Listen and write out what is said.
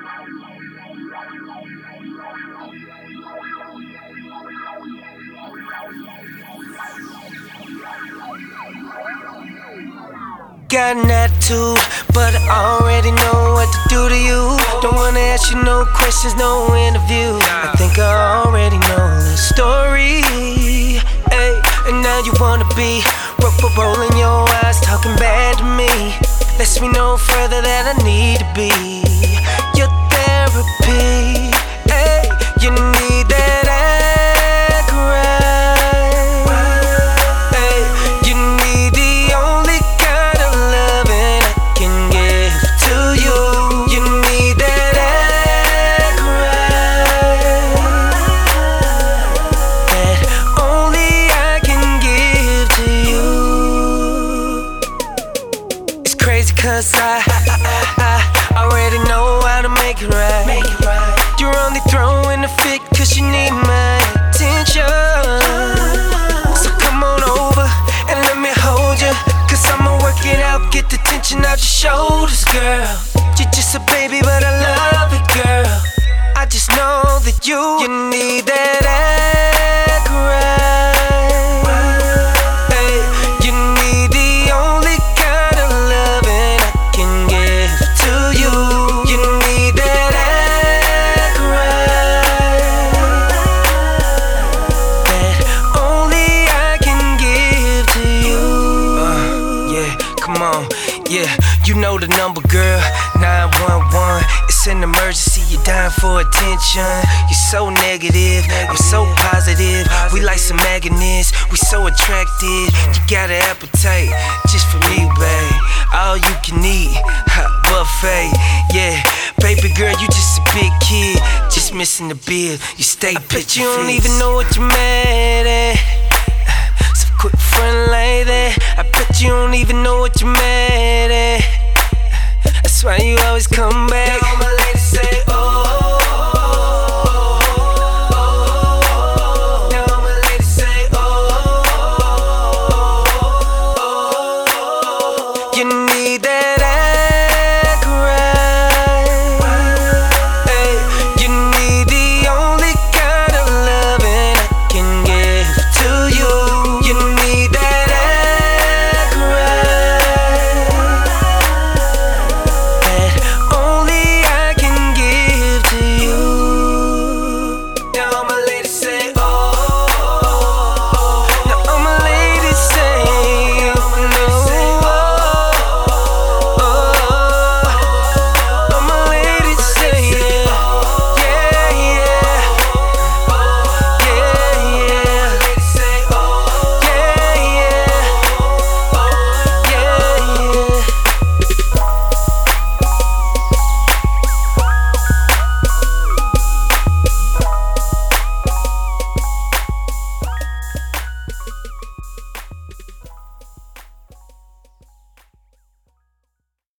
Got an attitude, but I already know what to do to you. Don't wanna ask you no questions, no interview. I think I already know the story. Hey, and now you wanna be rolling your eyes, talking bad to me. Lets me know further that I need to be your therapy. Hey, you need that act right. Hey, you need the only kind of loving I can give to you. You need that act right, that only I can give to you. It's crazy cause I already know how to make it right. You're only throwing a fit cause you need my attention. So come on over and let me hold you, cause I'ma work it out, get the tension out your shoulders, girl. You're just a baby but I love it, girl. I just know that you need that act right. Hey, you need the only kind of loving I can give to you. You need that act right, that only I can give to you. Yeah, come on, yeah, you know the number, girl, 911. It's an emergency, you're dying for attention. You're so negative, I'm so positive. We like some magnets, we so attracted. You got an appetite just for me, babe. All you can eat, hot buffet. Yeah, baby girl, you just a big kid, just missing the bill. You stay pitching. You don't even know what you're mad at. So quit frontin' like that. I bet you don't even know what you're mad at. That's why you always come back.